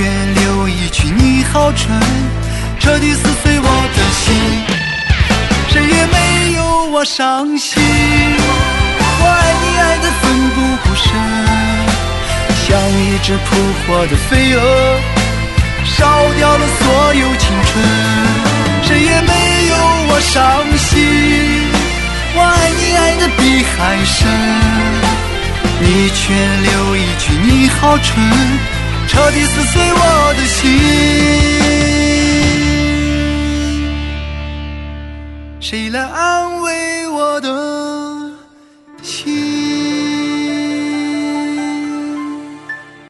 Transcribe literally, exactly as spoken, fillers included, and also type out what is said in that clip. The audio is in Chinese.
却留一句你好蠢，彻底撕碎我的心，谁也没有我伤心。我爱你爱得奋不顾身，像一只扑火的飞蛾，烧掉了所有青春，谁也没有我伤心。我爱你爱得比海深，你却留一句你好蠢，彻底撕碎我的心。谁来安